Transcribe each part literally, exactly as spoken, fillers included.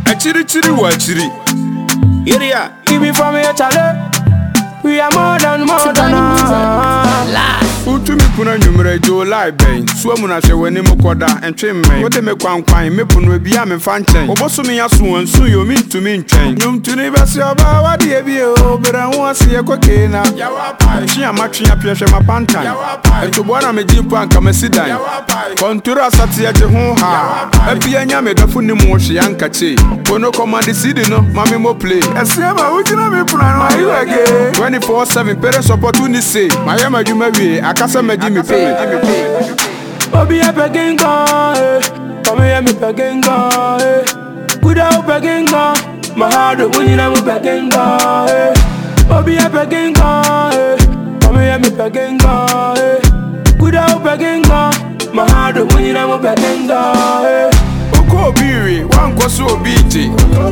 Achiri chiri wa chiri. Iria, Give me from here, Charlie. We are more than more than us. Utu mi puna nyumre jo lai ben. Suwa muna she weni mukoda entwe men. Wote me kwan kwan me punu ebi a me fanchen. Oboso mi ya suwan su yo mi tu mi ntwen. Nyum tuni besi oba wadi ebi o. Bera huwa siye kwa kena. Yawa pai. Chia matri ya pieshe mapantan. Yawa pai. Eto bwana me jipu anka me sidan. Yawa pai. Kontura sati ya je ha. Epi ya nyame dafu ni mwoshi yanka che. Kono komandi sidi no, mami mo play. Esiyama ujina mi puna no ayu ege. twenty-four seven parents opportunity. Mayama jumewe akasa meji mi pay. Obi a pegging gun, come here me pegging gun. Good out pegging gun, my heart the winning I'm pegging gun. Obi a pegging gun, come here me pegging gun. Good out pegging gun, my heart the winning I'm pegging gun. Uko biri, wan kwaso obiji.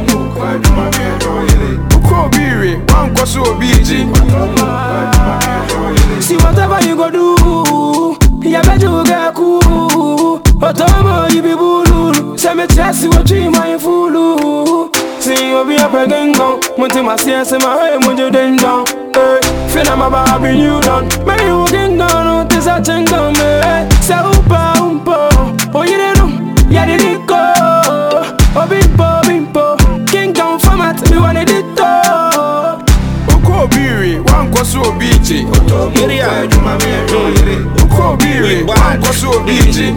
Uko biri, wan kwaso obiji. See whatever you go do, ya bet you get cool. Otomo you be bulu, say me chest what you my fool. See you be a pegging gun, munti ma siense ma hey munju den down. Hey, feel my baby you done. Me you can go, this a chenga me. Say upa umpo, oh you know, ya did it go. Oh bimpo bimpo, king down format, me want it to. Uko biri, wan kwaso obiji. Iria, Uko biri, wan kwaso obiji.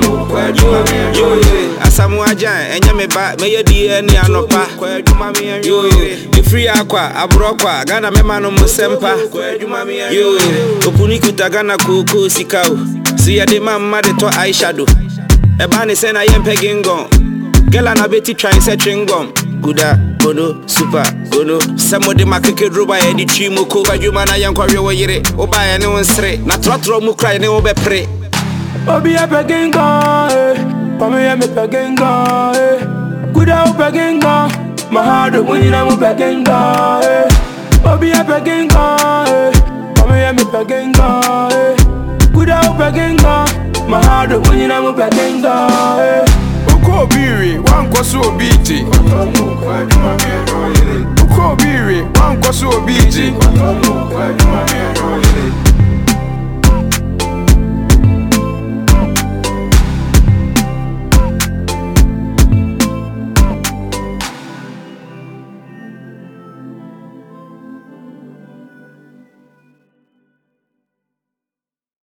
Asamu ajan, enya me ba, me ye di eni anopa. Yo, the free aqua, abrokwa, Ghana me manu musempa. Yo, opuni kuta Ghana kuku sikau. See ya de mama de to eyeshadow. Ebani sena yem pegging gun. Gela na beti try se chingom. Guda, gono, super, gono. Samo de makeke droba e di chimo ko. Bajuma na yankwa rewa yire. Oba ya ne onsre. Na trotro mu cry ne obe pre. Obi a pegging gun, come here me pegging gun. Good out pegging gun, my heart the winning I'm pegging gun. Obi a pegging gun, come here me pegging gun. Good out pegging gun, my heart the winning I'm pegging gun. Uko biri, wan kwaso obiji. Uko biri, wan kwaso obiji.